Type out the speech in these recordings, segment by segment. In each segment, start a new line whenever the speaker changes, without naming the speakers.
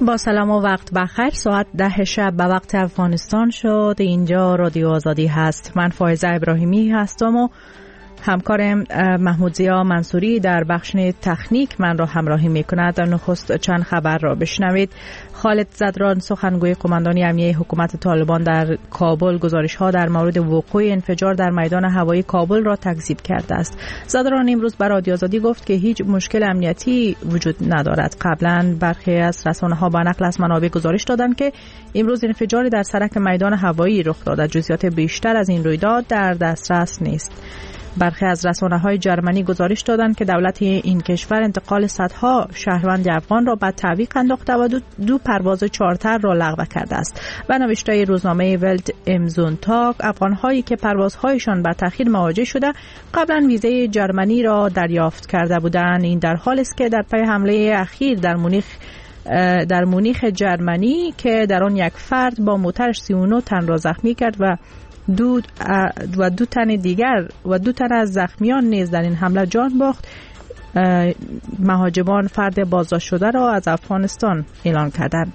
با سلام و وقت بخیر. ساعت 10 شب به وقت افغانستان شد. اینجا رادیو آزادی هست. من فائزه ابراهیمی هستم و همکارم محمود ضیا منصوری در بخش تکنیک من را همراهی می‌کند. در نخست چند خبر را بشنوید. خالد زدران سخنگوی قماندانی امنیه حکومت طالبان در کابل گزارش‌ها در مورد وقوع انفجار در میدان هوایی کابل را تکذیب کرده است. زدران امروز به رادیو آزادی گفت که هیچ مشکل امنیتی وجود ندارد. قبلا برخی از رسانه‌ها با نقل از منابع گزارش دادند که امروز انفجاری در سرک میدان هوایی رخ داده. جزئیات بیشتر از این رویداد در دسترس نیست. برخی از رسانه‌های جرمنی گزارش دادند که دولت این کشور انتقال صدها شهروند افغان را به تعویق انداخته و دو پرواز چارتر را لغو کرده است. و نوشته روزنامه ولت ام زونتاگ افغان‌هایی که پروازهایشان به تأخیر مواجه شده قبلا ویزای جرمنی را دریافت کرده بودند. این در حالی است که در پی حمله اخیر در مونیخ جرمنی که در آن یک فرد با موترش 39 تن را زخمی کرد و دو تن از زخمیان نیز در این حمله جان باخت، مهاجمان فرد بازداشت شده را از افغانستان اعلام کردند.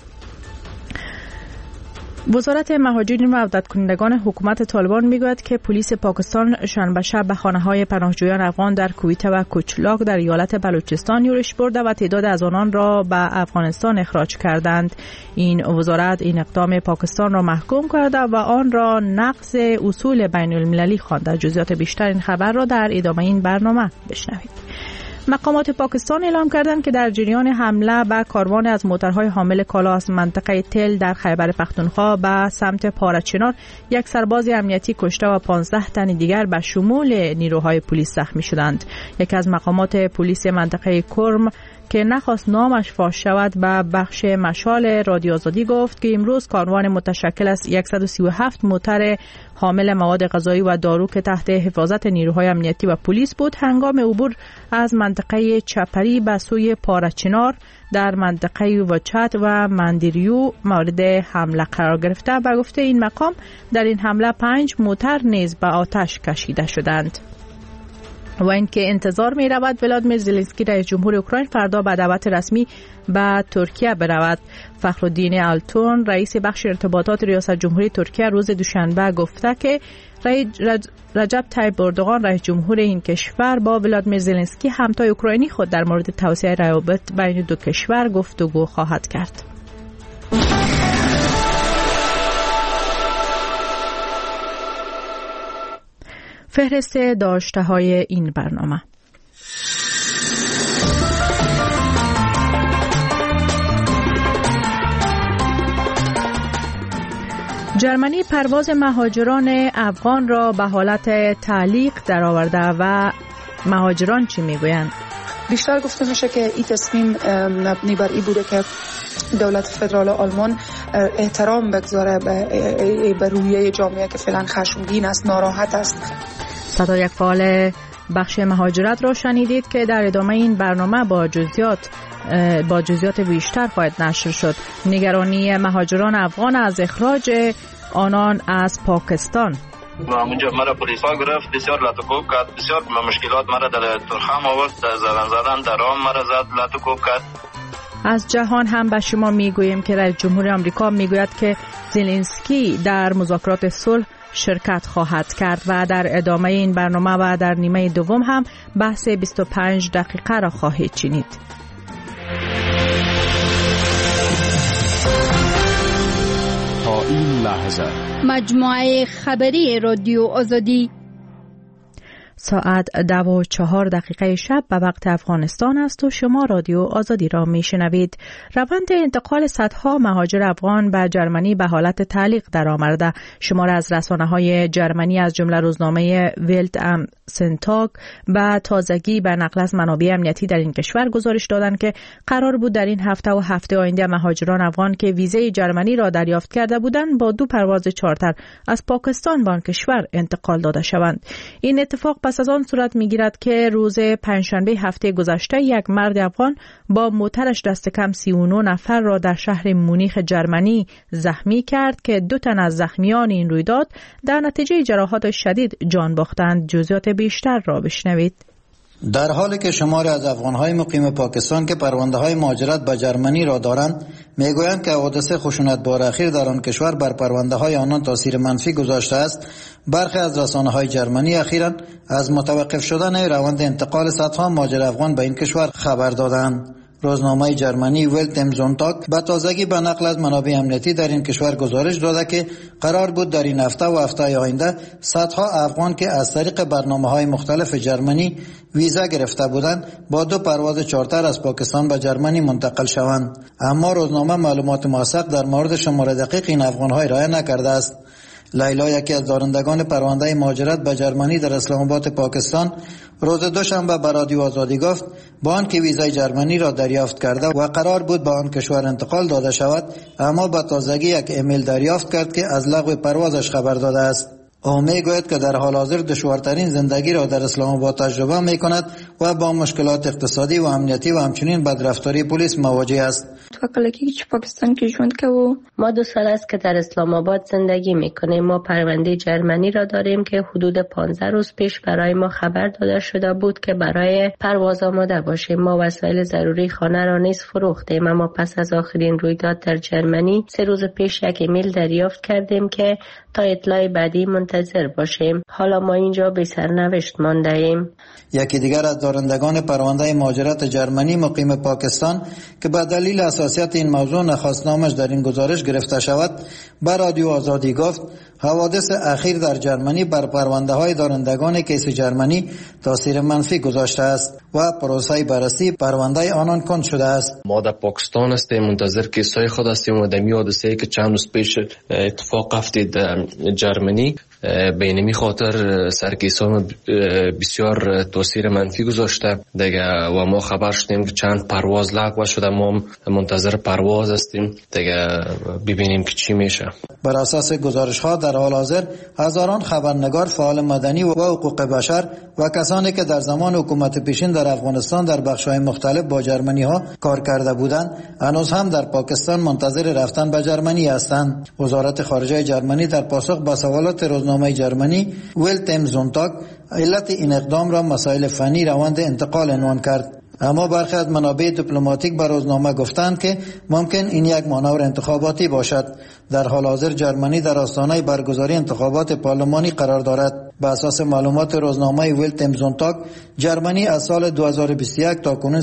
وزارت مهاجرین و عودت کنندگان حکومت طالبان میگوید که پلیس پاکستان شنبه شب به خانه‌های پناهجویان افغان در کویته و کوچلاک در ایالت بلوچستان یورش برده و تعداد از آنان را به افغانستان اخراج کردند. این وزارت این اقدام پاکستان را محکوم کرده و آن را نقض اصول بین المللی خوانده. جزئیات بیشتر این خبر را در ادامه این برنامه بشنوید. مقامات پاکستان اعلام کردند که در جریان حمله به کاروان از موترهای حامل کالا از منطقه تل در خیبر پختونخوا به سمت پارچنار یک سرباز امنیتی کشته و 15 تن دیگر به شمول نیروهای پلیس زخمی شدند. یکی از مقامات پلیس منطقه کرم که نخواست نامش فاش شود به بخش مشال رادیو آزادی گفت که امروز کاروان متشکل از 137 موتر حامل مواد غذایی و دارو که تحت حفاظت نیروهای امنیتی و پلیس بود هنگام عبور از منطقه چپری به سوی پارچنار در منطقه وچت و مندریو مورد حمله قرار گرفته. و گفته این مقام در این حمله 5 موتر نیز به آتش کشیده شدند. و اینکه انتظار می رود ولادیمیر زلنسکی رئیس جمهور اوکراین فردا به دعوت رسمی به ترکیه برود. فخرالدین آلتون رئیس بخش ارتباطات ریاست جمهوری ترکیه روز دوشنبه گفته که رجب طیب اردوغان رئیس جمهور این کشور با ولادیمیر زلنسکی همتای اوکراینی خود در مورد توسعه روابط بین دو کشور گفتگو خواهد کرد. فهرست داشته‌های این برنامه. جرمنی پرواز مهاجران افغان را به حالت تعلیق درآورده و مهاجران چی میگویند؟
بیشتر گفته میشه که این تصمیم مبنی بر این بوده که دولت فدرال آلمان احترام بگذاره به رویه جامعه که فعلا خشمگین است، ناراحت است.
صدا یک فعال بخش مهاجرت را شنیدید که در ادامه این برنامه با جزئیات بیشتر خواهد نشر شد. نگرانی مهاجران افغان از اخراج آنان از پاکستان.
اونجا مرا پلیس ها گرفت، بسیار لطوکوب کرد، بسیار مشکلات مرا در ترخم آورد، زدن در آم مرا زد، لطوکوب کرد.
از جهان هم به شما میگوییم که رئیس جمهور آمریکا میگوید که زلنسکی در مذاکرات صلح شرکت خواهد کرد و در ادامه این برنامه و در نیمه دوم هم بحث 25 دقیقه را خواهید شنید.
تا این لحظه
مجموعه خبری رادیو آزادی
ساعت 2:04 شب به وقت افغانستان است و شما رادیو آزادی را میشنوید. روند انتقال صدها مهاجر افغان به جرمنی به حالت تعلیق درآمده. شمار از رسانه‌های جرمنی از جمله روزنامه ولت ام سنتاگ به تازگی به نقل از منابع امنیتی در این کشور گزارش دادند که قرار بود در این هفته و هفته آینده مهاجران افغان که ویزای جرمنی را دریافت کرده بودند با 2 پرواز چارتر از پاکستان به آن کشور انتقال داده شوند. این اتفاق پس از آن صورت میگیرد که روز پنجشنبه هفته گذشته یک مرد افغان با موترش دست کم 39 نفر را در شهر مونیخ جرمنی زخمی کرد که 2 تن از زخمیان این رویداد در نتیجه جراحات شدید جان باختند. جزئیات بیشتر را بشنوید.
در حالی که شماری از افغان‌های مقیم پاکستان که پرونده‌های مهاجرت به جرمنی را دارند میگویند که حادثه خشونت‌بار اخیر در آن کشور بر پرونده‌های آنان تاثیر منفی گذاشته است. برخی از رسانه‌های جرمنی اخیراً از متوقف شدن روند انتقال صدها مهاجر افغان به این کشور خبر دادند. روزنامه جرمنی ولت ام زونتاگ به تازگی به نقل از منابع امنیتی در این کشور گزارش داده که قرار بود در این هفته و هفته آینده صدها افغان که از طریق برنامه‌های مختلف جرمنی ویزا گرفته بودند با 2 پرواز چارتر از پاکستان به جرمنی منتقل شوند، اما روزنامه معلومات موثق در مورد شمار دقیق این افغان‌ها ارائه نکرده است. لیلا، یکی از دارندگان پرونده مهاجرت به جرمنی در اسلام آباد پاکستان، روز دوشنبه به رادیو آزادی گفت با آنکه ویزای جرمنی را دریافت کرده و قرار بود به آن کشور انتقال داده شود، اما به تازگی یک ایمیل دریافت کرد که از لغو پروازش خبر داده است. او میگوید که در حال حاضر دشوارترین زندگی را در اسلام آباد تجربه می کند و با مشکلات اقتصادی و امنیتی و همچنین بدرفتاری پلیس مواجه است.
ما 2 سال است که در اسلام آباد زندگی میکنیم. ما پرونده جرمنی را داریم که حدود 15 روز پیش برای ما خبر داده شده بود که برای پرواز آماده باشیم. ما وسایل ضروری خانه را نیز فروختیم، اما پس از آخرین رویداد در جرمنی 3 روز پیش یک ایمیل دریافت کردیم که تا اطلاع بعدی منتظر باشیم. حالا ما اینجا به سرنوشت مانده ایم.
یکی دیگر از دارندگان پرونده مهاجرت جرمنی مقیم پاکستان که به دلیل حساسیت این موضوع نخواست نامش در این گزارش گرفته شود، به رادیو آزادی گفت حوادث اخیر در جرمنی بر پرونده های دارندگان کیس جرمنی تاثیر منفی گذاشته است و پروسه بررسی پرونده آنان کند شده است.
ما در پاکستان هستیم، منتظر کیسای خود هستیم و در حادثه‌ای که چند روز پیش اتفاق افتاد در جرمنی به این خاطر سرکیسان بسیار تاثیر منفی گذاشته دیگه و ما خبر شدیم که چند پرواز لغو شده. ما منتظر پرواز هستیم دیگه ببینیم که چی میشه.
بر اساس گزارش ها در حال حاضر هزاران خبرنگار، فعال مدنی و حقوق بشر و کسانی که در زمان حکومت پیشین در افغانستان در بخش‌های مختلف با جرمنی ها کار کرده بودند هنوز هم در پاکستان منتظر رفتن به جرمنی هستند. وزارت خارجه جرمنی در پاسخ به سوالات روزنامه جرمنی ولت ام زونتاگ علت این اقدام را مسائل فنی روند انتقال عنوان کرد، اما برخی از منابع دیپلماتیک به روزنامه گفتند که ممکن این یک مانور انتخاباتی باشد. در حال حاضر جرمنی در آستانه برگزاری انتخابات پارلمانی قرار دارد. به اساس معلومات روزنامه ولت ام زونتاگ، جرمنی از سال 2021 تا کنون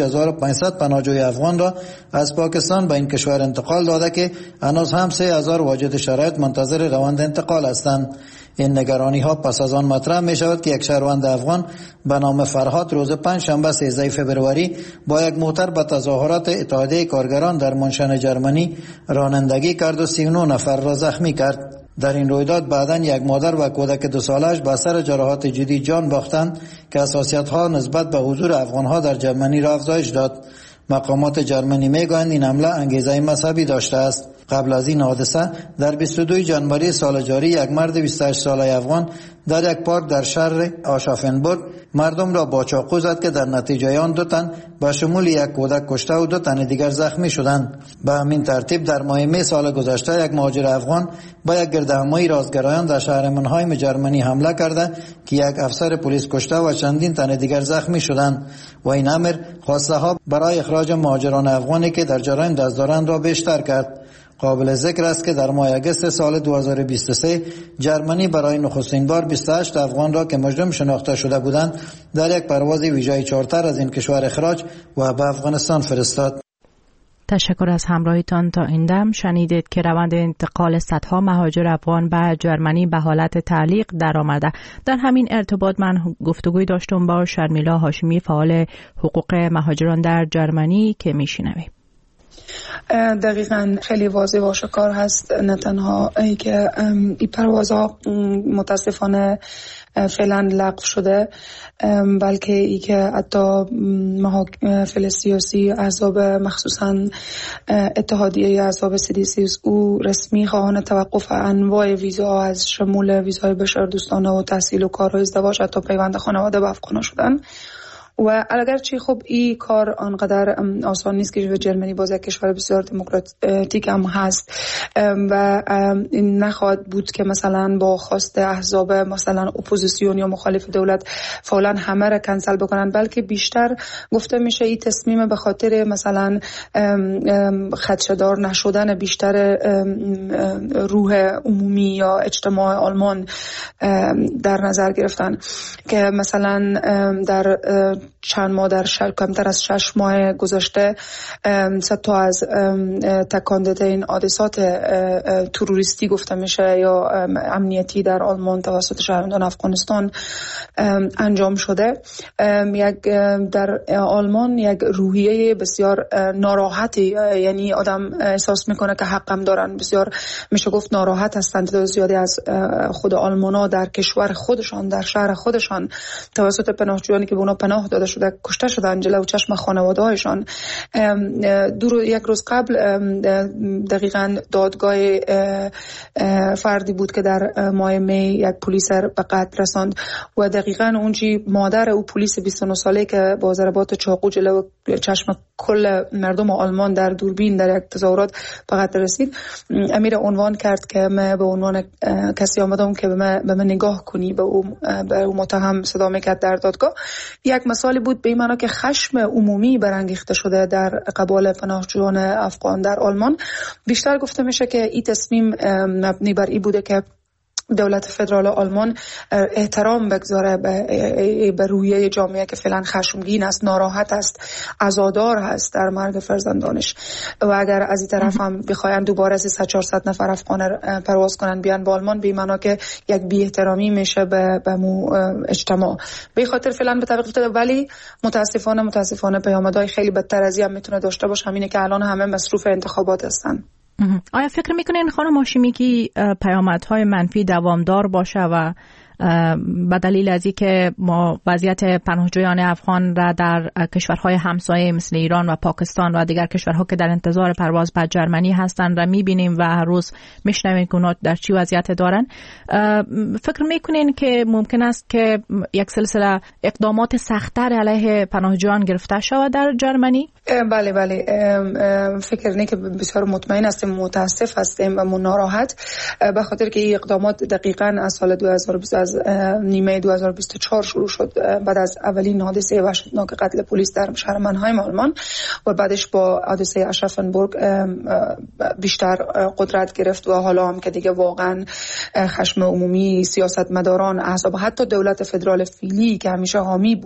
35500 پناهجوی افغان را از پاکستان به این کشور انتقال داده که هنوز هم 3000 واجد شرایط منتظر روند انتقال هستند. این نگرانی ها پس از آن مطرح می شود که یک شهروند افغان به نام فرهاد روز 5 شنبه 13 فوریه با یک موتر به تظاهرات اتحادیه کارگران در منشن جرمنی رانندگی کرد و 39 نفر را زخمی کرد. در این رویداد بعداً یک مادر و کودک 2 سالش به اثر جراحات جدی جان باختند که حساسیت ها نسبت به حضور افغان ها در جرمنی را افزایش داد. مقامات جرمنی میگویند این حمله انگیزه مذهبی داشته است. قبل از این حادثه در 22 جنوری سال جاری یک مرد 28 ساله افغان در یک پارک در شهر آشافنبورگ مردم را با چاقو زد که در نتیجه آن 2 تن به شمول یک کودک کشته و 2 تن دیگر زخمی شدند. به همین ترتیب در ماه می سال گذشته یک مهاجر افغان با یک گردهمایی رازگرایان در شهر منهایم جرمنی حمله کرده که یک افسر پلیس کشته و چندین تن دیگر زخمی شدند و این امر خواسته ها برای اخراج مهاجران افغانی که در جرایم دست دارند را بیشتر کرد. قابل ذکر است که در ماه اگست سال 2023 جرمنی برای نخستین بار 28 افغان را که مجرم شناخته شده بودند در یک پرواز ویژه چارتر از این کشور اخراج و به افغانستان فرستاد.
تشکر از همراهیتان. تا این دم شنیدید که روند انتقال صدها مهاجر افغان به جرمنی به حالت تعلیق درآمده. در همین ارتباط من گفتگوی داشتم با شرمیلا هاشمی، فعال حقوق مهاجران در جرمنی، که میشنویم.
دقیقاً خیلی واضح و آشکار هست نه تنها ای که این پروازها متاسفانه فعلا لغو شده، بلکه ای که حتی محافل سیاسی احزاب مخصوصا اتحادیه احزاب CDCSU رسمی خواهان توقف انواع ویزاها از شمول ویزای بشردوستانه و تحصیل و کار و ازدواج حتی پیوند خانواده به افغان‌ها شدن و اگرچه خب این کار آنقدر آسان نیست که جرمنی باز یک کشور بسیار دموکراتیک هم هست و نخواهد بود که مثلا با خواست احزاب مثلا اپوزیسیون یا مخالف دولت فعلا همه را کنسل بکنن، بلکه بیشتر گفته میشه این تصمیم به خاطر مثلا خدشه‌دار نشدن بیشتر روح عمومی یا اجتماع آلمان در نظر گرفتن که مثلا در چند ماه در کمتر از 6 ماه گذشته صد تا از تکان داده این حادثات تروریستی گفته میشه یا امنیتی در آلمان توسط شهروندان افغانستان انجام شده. در آلمان یک روحیه بسیار ناراحتی، یعنی آدم احساس میکنه که حقم دارن، بسیار میشه گفت ناراحت هستند. تعداد زیادی از خود آلمانا در کشور خودشان، در شهر خودشان توسط پناهجویانی که به اونا پناه داده شده کشته شدن جلوی چشم خانواده‌هایشان. یک روز قبل دقیقاً دادگاه فردی بود که در ماه می یک پلیس به قتل رساند و دقیقاً اونجی مادر او پلیس 29 ساله که با ضربات چاقو جلوی چشم کل مردم آلمان در دوربین در یک تظاهرات به قتل رسید، امیر عنوان کرد که من به عنوان کسی آمدم که به من نگاه کنی. به او متهم صدا میکرد در دادگاه. یک مثالی بود به این معنا که خشم عمومی برانگیخته شده در قبال پناهجویان افغان در آلمان. بیشتر گفته میشه که این تصمیم مبنی بر این بوده که دولت فدرال آلمان احترام بگذاره به رویه جامعه که فعلا خشمگین است، ناراحت است، عزادار هست در مرگ فرزندانش و اگر از این طرف هم بخواین دوباره 300-400 نفر افغان پرواز کنن بیان با آلمان، به معنی که یک بی احترامی میشه به اجتماع. به خاطر فعلا به تعویق افتاده، ولی متاسفانه پیامدهای خیلی بدتر از این هم میتونه داشته باشه، همینه که الان همه مصروف انتخابات هستن.
آیا فکر میکنین خانم هاشمی که پیامدهای منفی دوامدار باشه و به دلیل از اینکه ما وضعیت پناهجویان افغان را در کشورهای همسایه مثل ایران و پاکستان و دیگر کشورها که در انتظار پرواز به جرمنی هستند را میبینیم و هر روز میشنویم که اونا در چی وضعیت دارن، فکر میکنین که ممکن است که یک سلسله اقدامات سخت‌تر علیه پناهجویان گرفته شود در جرمنی؟
بله فکر نه که بسیار مطمئن هستیم، متاسف هستیم و ناراحت به خاطر که این اقدامات دقیقاً از سال 2020 از نیمه 2024 شروع شد بعد از اولین حادثه وحشتناک قتل پلیس در شهر منهایم آلمان و بعدش با حادثه اشرافنبورگ بیشتر قدرت گرفت و حالا هم که دیگه واقعا خشم عمومی، سیاستمداران، احزاب، حتی دولت فدرال فعلی که همیشه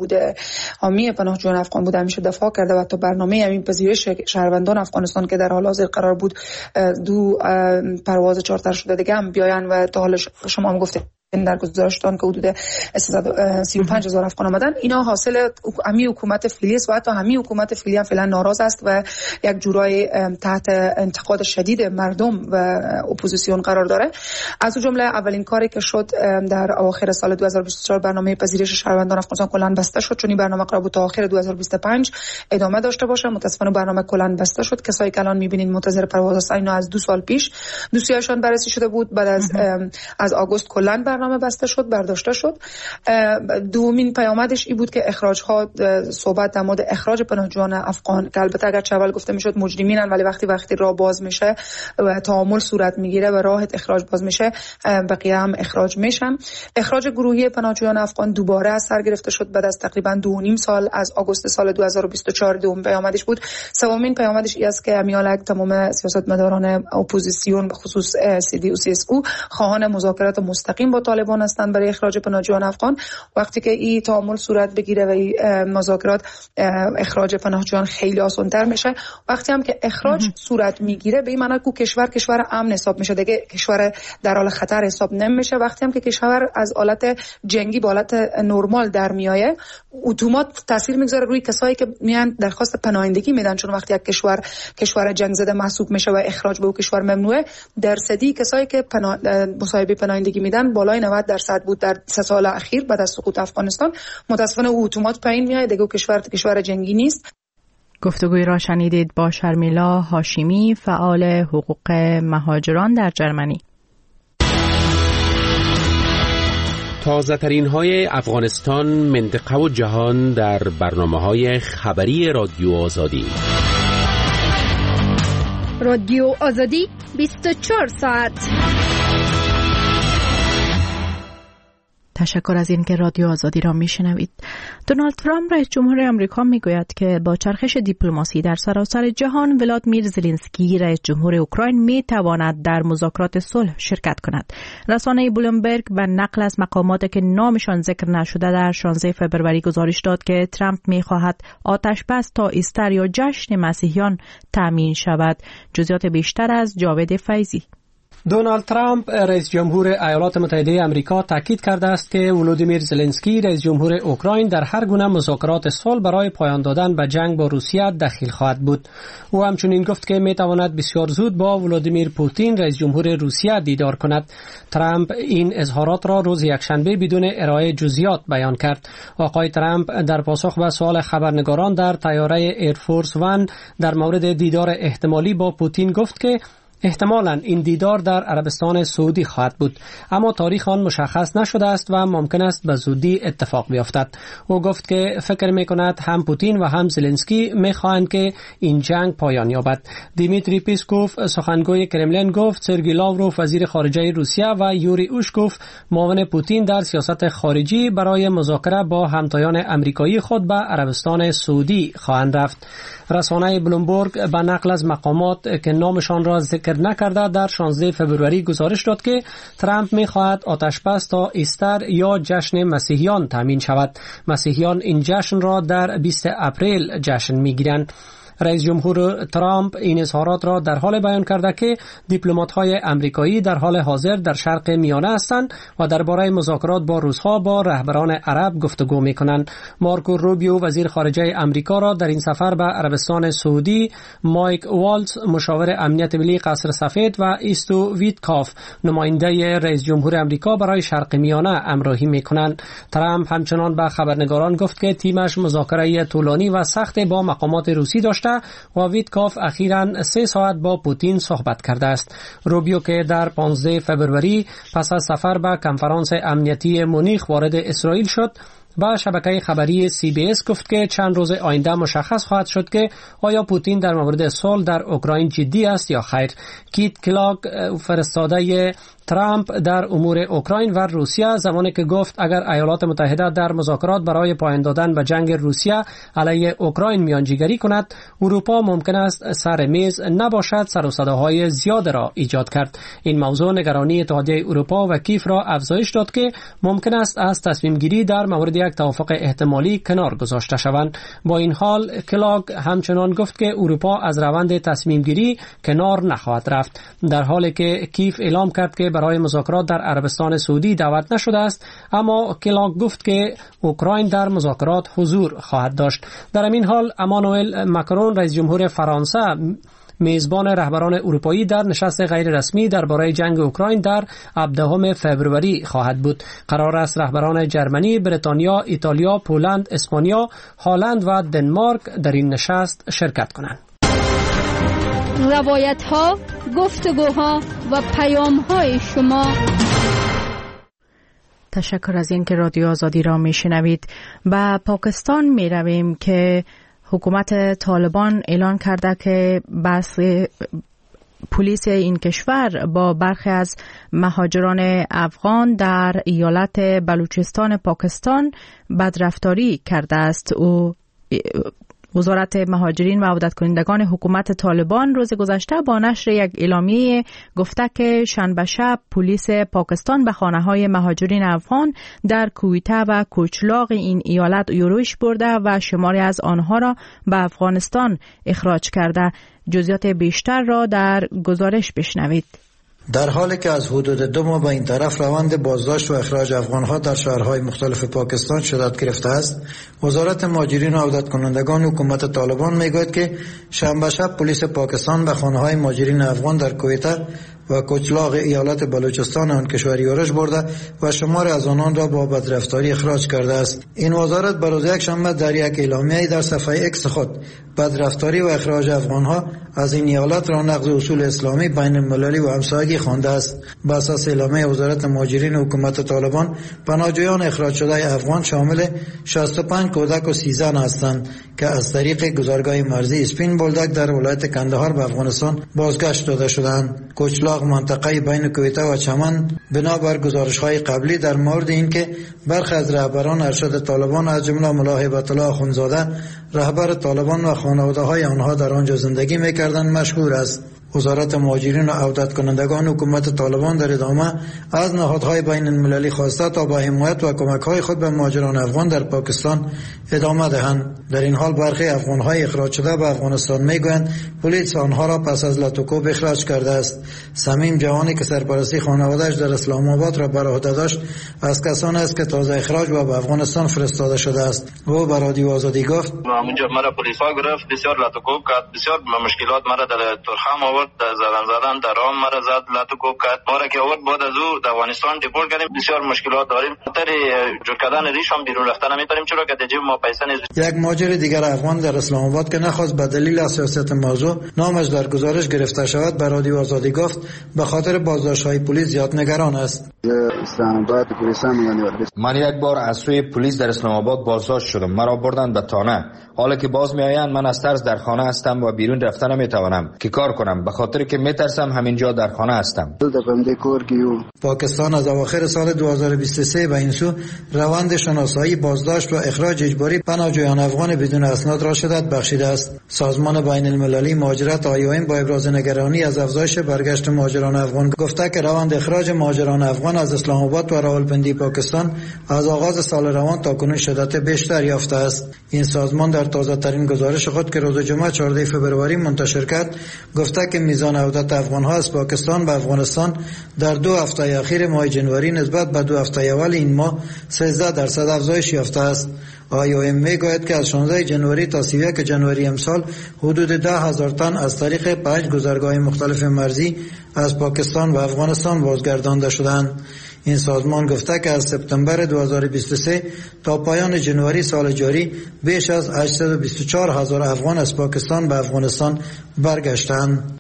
حامی پناهجویان افغان بوده، همیشه دفاع کرده و تا برنامه همین پذیرش شهروندان افغانستان که در حال حاضر قرار بود 2 پرواز چارتر شده دیگه هم بیاین و تا حالا شما هم گفتید در گزارشتان که حدود 335,000 افغان آمدن، اینا حاصل همین حکومت فعلی است و حتی همین حکومت فعلی هم فعلا ناراض است و یک جورای تحت انتقاد شدید مردم و اپوزیسیون قرار داره. از اون جمله اولین کاری که شد در اواخر سال 2024 برنامه پذیرش شهروندان افغانستان کلاً بسته شد، چون این برنامه قرار بود تا آخر 2025 ادامه داشته باشه. متاسفانه برنامه کلاً بسته شد. کسایی که الان می‌بینید منتظر پرواز هستن اینا از 2 سال پیش دوسیه‌شان بررسی شده بود، بعد از آگوست کلاً برنامه بسته شد، برداشته شد. دومین پیامدش این بود که اخراج‌ها، صحبت در مورد اخراج پناهجویان افغان که البته اگر اول گفته میشد مجرمینن، ولی وقتی راه باز میشه و تعامل صورت میگیره و راه اخراج باز میشه، بقیه هم اخراج میشن. اخراج گروهی پناهجویان افغان دوباره از سر گرفته شد بعد از تقریبا 2.5 سال، از آگوست سال 2024. دوم پیامدش بود. سومین پیامدش این است که امیالک تمام سیاستمداران اپوزیسیون به خصوص CDU و CSU خواهان مذاکرات مستقیم با طالبان هستند برای اخراج پناهجویان افغان. وقتی که این تعامل صورت بگیره و این مذاکرات، اخراج پناهجویان خیلی آسان‌تر میشه. وقتی هم که اخراج صورت میگیره به این معنی که کشور امن حساب میشه، دیگه کشور در حال خطر حساب نمیشه. وقتی هم که کشور از حالت جنگی به حالت نرمال در میایه، اتومات تاثیر میگذاره روی کسایی که میان درخواست پناهندگی میدن، چون وقتی یک کشور جنگ زده محسوب میشه و اخراج به اون کشور ممنوعه، درصدی کسایی که مصاحبه پناهندگی میدن بالای 90% بود در 3 سال اخیر بعد از سقوط افغانستان. متاسفانه اتومات پایین میاد، دیگه کشور جنگی نیست.
گفتگوی را شنیدید با شرمیلا هاشمی، فعال حقوق مهاجران در جرمنی.
تازه ترین های افغانستان، منطقه و جهان در برنامه‌های خبری رادیو آزادی.
رادیو آزادی 24 ساعت.
تشکر از این که رادیو آزادی را میشنوید. دونالد ترامپ رئیس جمهور آمریکا میگوید که با چرخش دیپلماسی در سراسر جهان، ولادیمیر زلنسکی رئیس جمهور اوکراین میتواند در مذاکرات صلح شرکت کند. رسانه بلومبرگ به نقل از مقاماتی که نامشان ذکر نشده در 16 فبروری گزارش داد که ترامپ میخواهد آتش بس تا ایستر یا جشن مسیحیان تامین شود. جزئیات بیشتر از جاوید فیضی.
دونالد ترامپ رئیس جمهور ایالات متحده آمریکا تاکید کرده است که ولودیمیر زلنسکی رئیس جمهور اوکراین در هر گونه مذاکرات صلح برای پایان دادن به جنگ با روسیه دخیل خواهد بود. او همچنین گفت که میتواند بسیار زود با ولودیمیر پوتین رئیس جمهور روسیه دیدار کند. ترامپ این اظهارات را روز یکشنبه بدون ارائه جزئیات بیان کرد. آقای ترامپ در پاسخ به سوال خبرنگاران در طیاره ایرفورس ون در مورد دیدار احتمالی با پوتین گفت که احتمالاً این دیدار در عربستان سعودی خواهد بود، اما تاریخ آن مشخص نشده است و ممکن است به زودی اتفاق بیفتد. او گفت که فکر می‌کند هم پوتین و هم زلنسکی می‌خواهند که این جنگ پایان یابد. دیمیتری پیسکوف سخنگوی کرملین گفت سرگئی لاوروف وزیر خارجه روسیه و یوری اوشکوف معاون پوتین در سیاست خارجی برای مذاکره با همتایان آمریکایی خود به عربستان سعودی خواهند رفت. رسانه بلومبرگ به نقل از مقامات که نامشان را ذکر نکرده در 16 فبروری گزارش داد که ترامپ می‌خواهد آتش بس تا ایستر یا جشن مسیحیان تامین شود. مسیحیان این جشن را در 20 اپریل جشن می‌گیرند. رئیس جمهور ترامپ این اظهارات را در حال بیان کرده که دیپلمات‌های آمریکایی در حال حاضر در شرق میانه هستند و درباره مذاکرات با روس‌ها با رهبران عرب گفتگو می‌کنند. مارکو روبیو وزیر خارجه آمریکا را در این سفر به عربستان سعودی، مایک والتز مشاور امنیت ملی قصر سفید و ایستو ویتکاف نماینده رئیس جمهور آمریکا برای شرق میانه همراهی می‌کنند. ترامپ همچنان به خبرنگاران گفت که تیمش مذاکره طولانی و سخت با مقامات روسی داشته و ویتکاف اخیراً 3 ساعت با پوتین صحبت کرده است. روبیو که در 15 فبروری پس از سفر به کنفرانس امنیتی مونیخ وارد اسرائیل شد، با شبکه خبری CBS گفت که چند روز آینده مشخص خواهد شد که آیا پوتین در مورد صلح در اوکراین جدی است یا خیر. کیت کلاگ فرستاده ترامپ در امور اوکراین و روسیه زمانی که گفت اگر ایالات متحده در مذاکرات برای پایان دادن به جنگ روسیه علیه اوکراین میانجیگری کند، اروپا ممکن است سر میز نباشد، سر و صداهای زیاد را ایجاد کرد. این موضوع نگرانی اتحادیه اروپا و کیف را افزایش داد که ممکن است از تصمیم گیری در مورد یک توافق احتمالی کنار گذاشته شوند. با این حال کلاگ همچنان گفت که اروپا از روند تصمیم گیری کنار نخواهد رفت، در حالی که کیف اعلام کرد که برای مذاکرات در عربستان سعودی دعوت نشده است، اما کلاگ گفت که اوکراین در مذاکرات حضور خواهد داشت. در این حال امانوئل ماکرون رئیس جمهور فرانسه میزبان رهبران اروپایی در نشست غیر رسمی درباره جنگ اوکراین در 17 فبروری خواهد بود. قرار است رهبران جرمنی، بریتانیا، ایتالیا، پولند، اسپانیا، هلند و دنمارک در این نشست شرکت کنند.
روایت‌ها، گفتگوها و پیام‌های شما.
تشکر از این که رادیو آزادی را میشنوید. به پاکستان می رویم که حکومت طالبان اعلان کرده که بحث پلیس این کشور با برخی از مهاجران افغان در ایالت بلوچستان پاکستان بدرفتاری کرده است. وزارت مهاجرین و عودت کنندگان حکومت طالبان روز گذشته با نشر یک اعلامیه گفته که شنبه شب پلیس پاکستان به خانه‌های مهاجرین افغان در کویته و کوچلاق این ایالت یورش برده و شماری از آنها را به افغانستان اخراج کرده. جزئیات بیشتر را در گزارش بشنوید.
در حالی که از حدود 2 ماه به این طرف روند بازداشت و اخراج افغانها در شهرهای مختلف پاکستان شدت گرفته است، وزارت مهاجرین و عودت کنندگان حکومت طالبان میگوید که شنبه شب پلیس پاکستان به خانه‌های مهاجرین افغان در کویته و کوچلاق ایالت بلوچستان آن کشور یورش برده و شمار از آنان را با بدرفتاری اخراج کرده است. این وزارت بروز یکشنبه در یک اعلامیه در صفحه اکس خود بدرفتاری و اخراج افغانها از این ایالت را نقض اصول اسلامی بین المللی و همسایگی خوانده است. بر اساس اعلامیه وزارت مهاجرین حکومت طالبان، پناهجویان اخراج شده افغان شامل 65 کودک و 30 زن هستند که از طریق گذرگاه مرزی اسپین بولدک در ولایت کندهار به افغانستان بازگشت داده شدند. کوچلاق منطقه بین کویته و چمن بنابر گزارش‌های قبلی در مورد اینکه برخی از رهبران ارشد طالبان از جمله ملا هیبت الله اخوندزاده رهبر طالبان و خانواده‌های آنها در آنجا زندگی می‌کردند مشهور است. وزارت مهاجرین و عودت کنندگان حکومت طالبان در ادامه از نهادهای بین المللی خواسته تا با حمایت و کمک‌های خود به مهاجران افغان در پاکستان ادامه دهند. در این حال برخی افغان‌های اخراج شده به افغانستان می‌گویند پلیس آنها را پس از لطوکوب اخراج کرده است. صمیم جوانی که سرپرستی خانواده‌اش در اسلام آباد را بر عهده داشت از کسانی است که تازه اخراج و به افغانستان فرستاده شده است. او به رادیو آزادی گفت:
اونجا مرا پلیس‌ها گرفت، بسیار لطوکوب کرد، بسیار مشکلات مرا در ترخم آورد، زدن در آم مرا زد، لطوکوب کرد. ما را که آورد بعد از او در افغانستان دیپورت کردیم. بسیار مشکلات داریم. خاطر جور کردن ریش هم بیرون رفتن نمی‌تونیم، چرا که دیگه ما پیسه نیست.
یک مهاجر دیگر افغان در اسلام آباد که نخواست به دلیل حساسیت موضوع نامش در گزارش گرفته شود به رادیو آزادی گفت به خاطر بازداشت‌های پلیس زیاد نگران است.
من یک بار از سوی پلیس در اسلام آباد بازداشت شدم. مرا بردند به تانه. حالا که باز میآیند من از ترس در خانه هستم و بیرون رفتن نمیتوانم. که کار کنم؟ به خاطر که میترسم همینجا در خانه هستم.
پاکستان از اواخر سال 2023 به این سو روند شناسایی، بازداشت و اخراج اجباری پناهجویان افغان بدون اسناد را شدت بخشیده است. سازمان بین المللی مهاجرت IOM با ابراز نگرانی از افزایش برگشت مهاجران افغان گفته که روند اخراج مهاجران افغان از اسلام آباد و راولپندی پاکستان از آغاز سال روان تاکنون شدت بیشتر یافته است. این سازمان در تازه ترین گزارش خود که روز جمعه 14 فوریه منتشر کرد گفته که میزان عودت افغان ها از پاکستان به افغانستان در 2 هفته اخیر ماه جنوری نسبت به 2 هفته اول این ماه 13% افزایش یافته است. IOM میگوید که از 16 جنوری تا 31 جنوری امسال حدود 10,000 تن از طریق 5 گذرگاه مختلف مرزی از پاکستان و افغانستان بازگردانده شدند. این سازمان گفته که از سپتامبر 2023 تا پایان جنوری سال جاری بیش از 824,000 افغان از پاکستان به افغانستان برگشتند.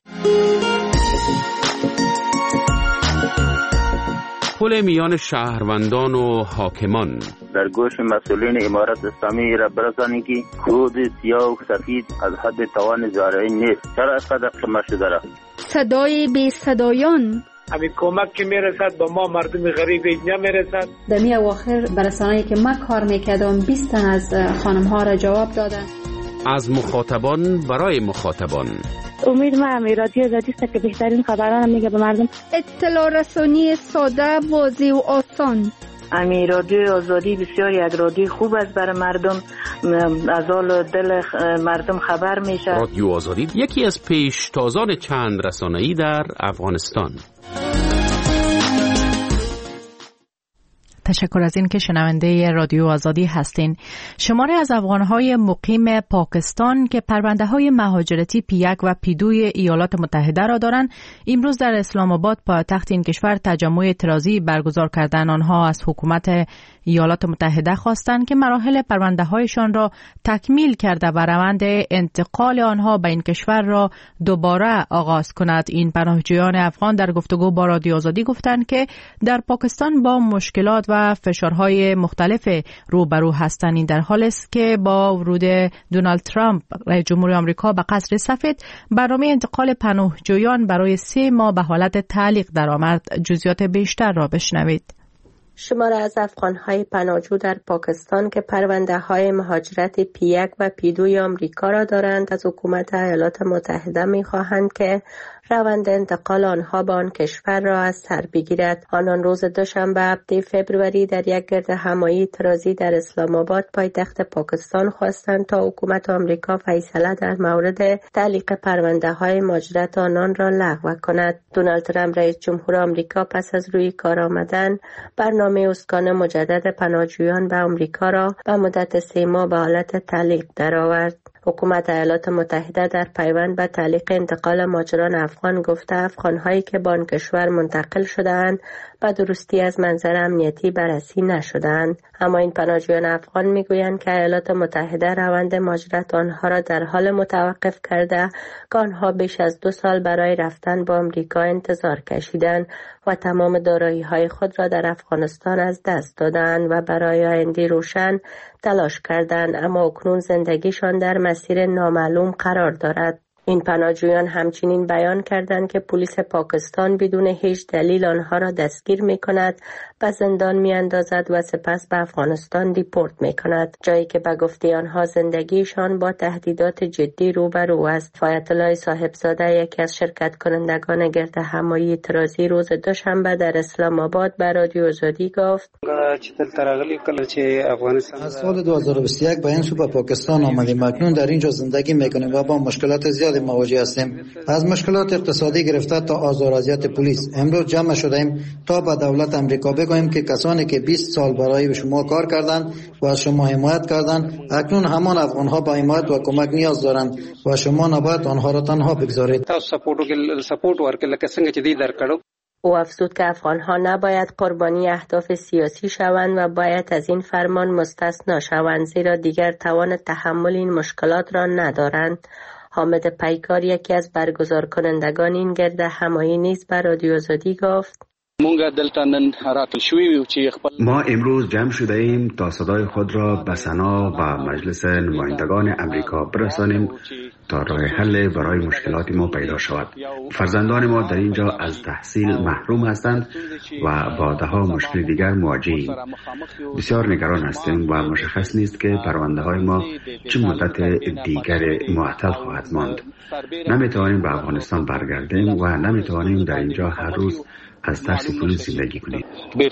پل میان شهروندان و حاکمان
در گوش مسئولین امارت اسلامی را برسانید که کود سیاه و سفید از حد توان زارعین نیست. چرا از قدر قمه شده را؟
صدای بی صدایان
همین کمک که میرسد با ما مردم غریب اینجا میرسد.
در می اواخر برسانه‌ای که من کار میکردم 20 تن از خانم ها را جواب دادن.
از مخاطبان برای مخاطبان.
امید من رادیو آزادی است که بهترین خبران میگه به مردم.
اطلاع رسانی ساده، واضح و آسان.
رادیو آزادی بسیار یک رادیو خوب است برای مردم، از حال دل مردم خبر میشه.
رادیو آزادی یکی از پیشتازان چند رسانه‌ای در افغانستان.
تشکر از این که شنونده رادیو آزادی هستین. شماری از افغانهای مقیم پاکستان که پرونده‌های مهاجرتی P1 و P2 ایالات متحده را دارند، امروز در اسلام آباد پایتخت این کشور تجمع اعتراضی برگزار کردند. آنها از حکومت ایالات متحده خواستند که مراحل پرونده‌هایشان را تکمیل کرده و روند انتقال آنها به این کشور را دوباره آغاز کند. این پناهجویان افغان در گفتگو با رادیو آزادی گفتند که در پاکستان با مشکلات و فشارهای مختلف روبرو هستند. این در حالی است که با ورود دونالد ترامپ رئیس جمهور آمریکا به قصر سفید، برنامه انتقال پناهجویان برای 3 ماه به حالت تعلیق درآمد. جزئیات بیشتر را بشنوید.
شمار از افغان‌های پناهجو در پاکستان که پرونده‌های مهاجرت P1 و P2 آمریکا را دارند از حکومت ایالات متحده می‌خواهند که روند انتقال آنها به آن کشور را از سر بگیرد. آنان روز دوشنبه 7 فوریه در یک گردهمایی اعتراضی در اسلام آباد پایتخت پاکستان خواستند تا حکومت آمریکا فیصله در مورد تعلیق پرونده‌های مهاجرت آنان را لغو کند. دونالد ترامپ رئیس جمهور آمریکا پس از روی کار آمدن برنامه اسکان مجدد پناهجویان به آمریکا را به مدت 3 ماه به حالت تعلیق درآورد. حکومت ایالات متحده در پیوند به تعلیق انتقال مهاجران افغان گفته افغان‌هایی که به آن کشور منتقل شده‌اند به درستی از منظر امنیتی بررسی نشده‌اند. اما این پناهجویان افغان میگویند که ایالات متحده روند مهاجرت آنها را در حال متوقف کرده که آنها بیش از 2 سال برای رفتن به آمریکا انتظار کشیدند و تمام دارایی‌های خود را در افغانستان از دست دادند و برای آینده روشن تلاش کردند، اما اکنون زندگیشان در مسیر نامعلوم قرار دارد. این پناهجویان همچنین بیان کردند که پلیس پاکستان بدون هیچ دلیل آنها را دستگیر می‌کند، به زندان می‌اندازد و سپس به افغانستان دیپورت می‌کند، جایی که به گفته آنها زندگیشان با تهدیدات جدی روبرو است. آیت الله صاحبزاده یکی از شرکت کنندگان گرد همایی اعتراضی روز دوشنبه در اسلام آباد به رادیو آزادی گفت:
از سال 2021 به این سو به پاکستان آمدیم، اکنون در اینجا زندگی می‌کنیم و با مشکلات زیاد مواجه هستیم، از مشکلات اقتصادی گرفته تا آزار و اذیت پلیس. امروز جمع شدیم تا به دولت امریکا بگوییم که کسانی که 20 سال برای شما کار کردند و از شما حمایت کردند، اکنون همان افغان‌ها با حمایت و کمک نیاز دارند و شما نباید آنها را تنها بگذارید.
او افزود که افغان‌ها نباید قربانی اهداف سیاسی شوند و باید از این فرمان مستثنا شوند، زیرا دیگر توان تحمل این مشکلات را ندارند. حامد پیکار یکی از برگزار کنندگان این گرد همایی نیز به رادیو آزادی گفت:
ما امروز جمع شده ایم تا صدای خود را به سنا و مجلس نمایندگان امریکا برسانیم تا راه حل برای مشکلات ما پیدا شود. فرزندان ما در اینجا از تحصیل محروم هستند و با دهها مشکل دیگر مواجهیم. بسیار نگران هستیم و مشخص نیست که پرونده های ما چه مدت دیگر معطل خواهد ماند. نمیتوانیم به افغانستان برگردیم و نمیتوانیم در اینجا هر روز از ترس پلیس زندگی کنید.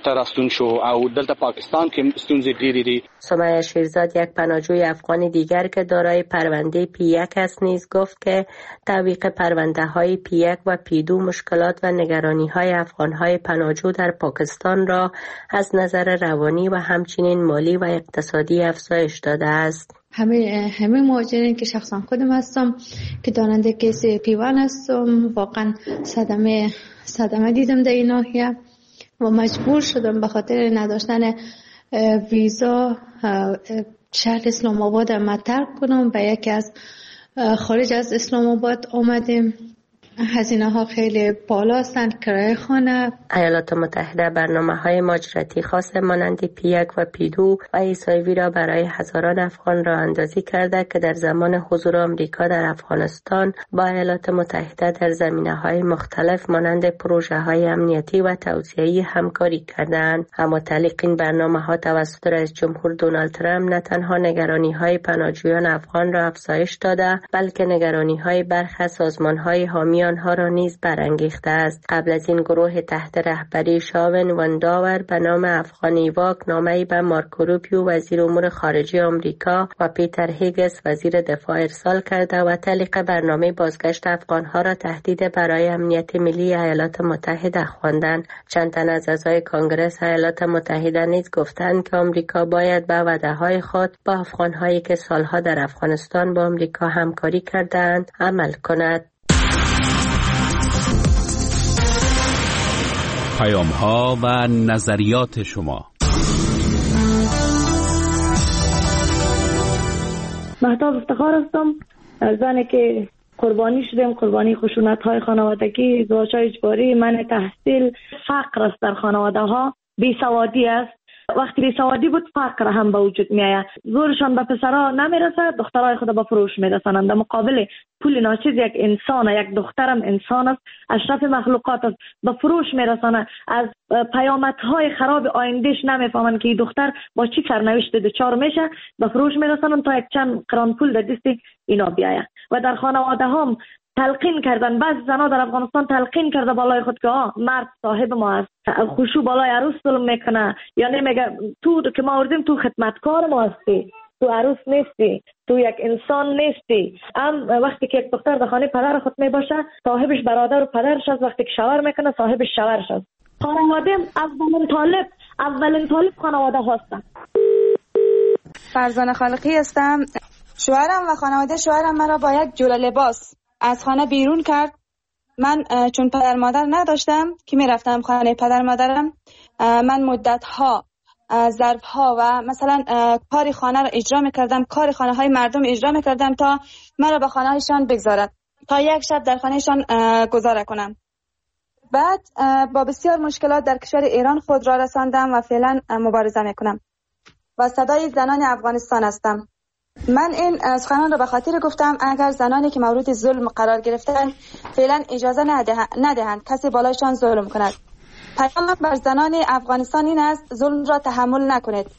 سمیه شیرزاد یک پناهجوی افغانی دیگر که دارای پرونده P1 است نیز گفت که تعویق پرونده های P1 و P2 مشکلات و نگرانی های افغان های پناهجو در پاکستان را از نظر روانی و همچنین مالی و اقتصادی افزایش داده است.
همه مهاجرین که شخصا خودم هستم که داننده کیس P1 هستم، واقعا صدمه دیدم در این ناحیه و مجبور شدم به خاطر نداشتن ویزا شهر اسلام آباد ما ترک کنم. به یکی از خارج از اسلام آباد آمدیم. هزینه ها خیلی بالا هستند، کرایه خانه.
ایالات متحده برنامه‌های مهاجرتی خاص مانند P1 و P2 و ایسایوی را برای هزاران افغان راه اندازی کرده که در زمان حضور آمریکا در افغانستان با ایالات متحده در زمینه‌های مختلف مانند پروژه‌های امنیتی و توسعه‌ای همکاری کردند. اما تعلیق این برنامه‌ها توسط رئیس جمهور دونالد ترامپ نه تنها نگرانی‌های پناهجویان افغان را افزایش داده، بلکه نگرانی‌های برخی از سازمان‌های حامی آنها را نیز برانگیخته است. قبل از این گروه تحت رهبری شاون وانداور به نام افغانی واک نامه‌ای به مارکو روبیو وزیر امور خارجه آمریکا و پیتر هیگس وزیر دفاع ارسال کرده و تعلیق برنامه بازگشت افغانها را تهدید برای امنیت ملی ایالات متحده خواندند. چند تن از اعضای کنگره ایالات متحده نیز گفتند که آمریکا باید به وعده‌های خود با افغان‌هایی که سالها در افغانستان با آمریکا همکاری کردند عمل کند.
پیام‌ها و نظریات شما.
مهتاب افتخار هستم، زنی که قربانی شدیم، قربانی خشونت‌های خانوادگی، ازدواج‌های اجباری، منع تحصیل، فقر است در خانواده‌ها، بیسوادی است. وقتی بیسوادی بود فقر هم به وجود می آید. زورشان به پسرها نمیرسه، دخترای خود به فروش میرسانند. در مقابل پول ناچیز یک انسان، یک دخترم انسان است، اشرف مخلوقات است، به فروش میرسانه. از پیامدهای خراب آیندهش نمیفهمن که این دختر با چی سرنوشت دچار میشه، به فروش میرسانن تا یک چند قران پول در دست اینا بیاید. و در خانواده هم تلقین کردن، بعض زنها در افغانستان تلقین کرده بالای خود که مرد صاحب ما است، خوشو بالای عروس ظلم میکنه، یعنی میگه تو که ما آوردیم تو خدمتکار ما هستی، تو عروس نیستی، تو یک انسان نیستی. وقتی که یک دختر در خانه پدر خود میباشه، صاحبش برادر و پدرش است، وقتی که شوهر میکنه صاحبش شوهرش است. خانواده اولین طالب خانواده هستن.
فرزانه خالقی هستم. شوهرم و خانواده شوهرم مرا با یک جوله لباس از خانه بیرون کرد. من چون پدر مادر نداشتم که می رفتم خانه پدر مادرم، من مدت ها ظرف ها و مثلا کار خانه را اجرا میکردم، کار خانه های مردم اجرا میکردم تا مرا به خانه هایشان بگذارد، تا یک شب در خانه شان گذاره کنم. بعد با بسیار مشکلات در کشور ایران خود را رساندم و فعلا مبارزه میکنم و صدای زنان افغانستان هستم. من این سخنان را به خاطر گفتم اگر زنانی که مورد ظلم قرار گرفتند فعلا اجازه ندهند کسی بالایشان ظلم کند. پیام بر زنان افغانستان این است: ظلم را تحمل نکنید.